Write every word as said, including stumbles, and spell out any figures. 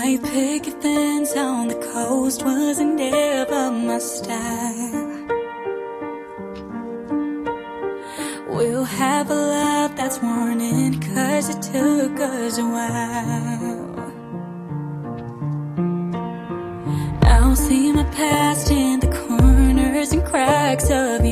White picket fence on the coast wasn't ever my style. We'll have a love that's warning, 'cause it took us a while. I'll see my past in the corners and cracks of